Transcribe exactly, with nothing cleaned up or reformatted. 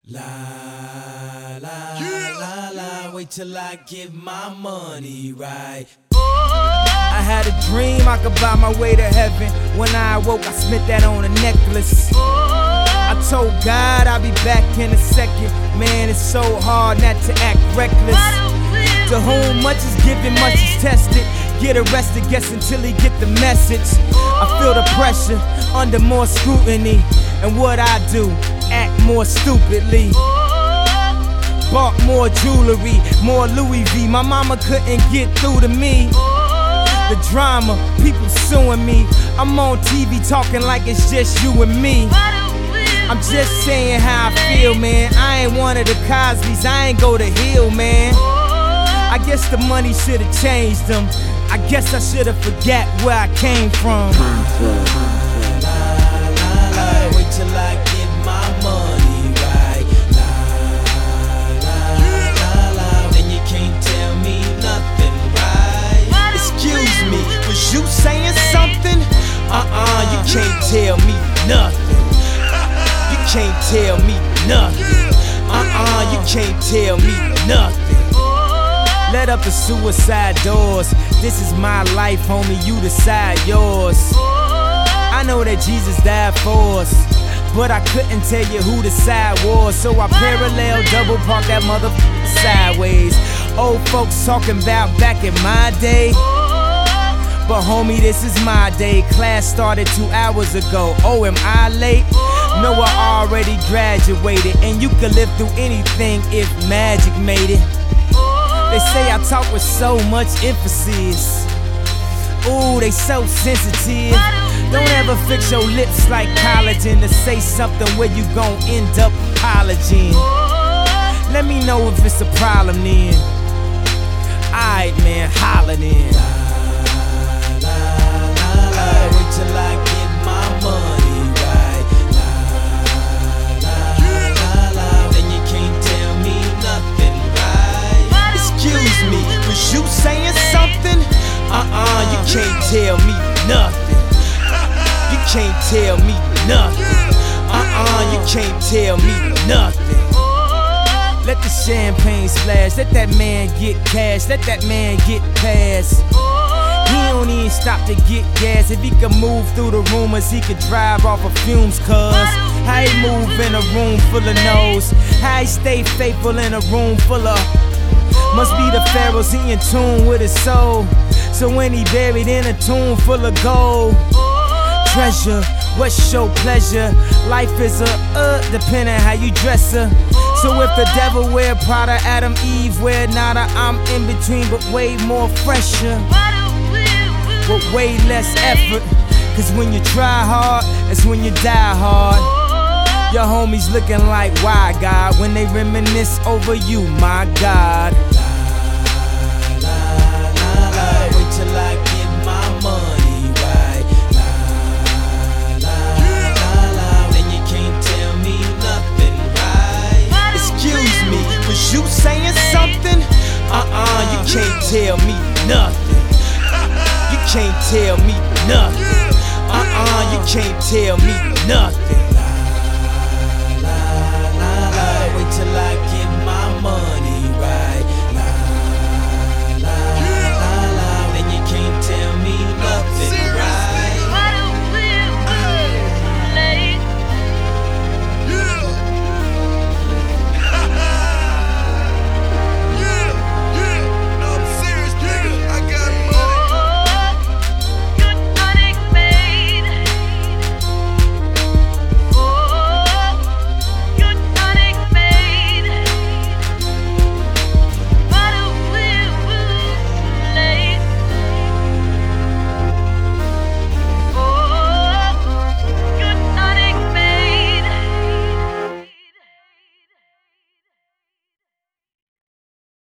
La la yeah. la la, wait till I get my money right. I had a dream I could buy my way to heaven. When I awoke, I spent that on a necklace. I told God I'll be back in a second. Man, it's so hard not to act reckless. To whom much is given, much is tested. Get arrested, guess until he get the message. I feel the pressure, under more scrutiny. And what I do, act more stupidly. Bought more jewelry, more Louis V. My mama couldn't get through to me. The drama, people suing me. I'm on T V talking like it's just you and me. I'm just saying how I feel, man. I ain't one of the Cosbys, I ain't go to Hill, man. I guess the money should've changed them. I guess I should've forgot where I came from. Wait till I get my money right. La, la, la, la. Then you can't tell me nothing, right? Excuse me, was you saying something? Uh-uh, you can't tell me nothing. You can't tell me nothing. Uh-uh, you can't tell me nothing. Let up the suicide doors. This is my life, homie, you decide yours. I know that Jesus died for us, but I couldn't tell you who the side was. So I parallel double park that motherfucker sideways. Old folks talking about back in my day, but homie, this is my day. Class started two hours ago. Oh, am I late? No, I already graduated. And you could live through anything if magic made it. They say I talk with so much emphasis. Ooh, they so sensitive. Don't ever fix your lips like collagen to say something where you gon' end up apologizing. Let me know if it's a problem then. Alright, man, holler then. La, la, la, la. Wait till I get my money right. La, la, la, la. Then you can't tell me nothing, right? Excuse me, was you saying something? Uh-uh, you can't tell me nothing. You can't tell me nothing. Uh-uh, you can't tell me nothing. Let the champagne splash, let that man get cash, let that man get past. He don't even stop to get gas. If he could move through the rumors, he could drive off of fumes, cuz how he move in a room full of no's, how he stay faithful in a room full of. Must be the pharaohs, he in tune with his soul. So when he buried in a tomb full of gold. Treasure, what's your pleasure? Life is a uh, depending how you dress her. So if the devil wear Prada, Adam, Eve wear nada, I'm in between but way more fresher, with way less effort. Cause when you try hard, it's when you die hard. Your homies looking like, why God? When they reminisce over you, my God. La, la, la, la. Wait till I get my money right. La, la, la, la. Then you can't tell me nothing, right? Excuse me, was you saying something? Uh-uh, you can't tell me nothing. You can't tell me nothing. Uh-uh, you can't tell me nothing.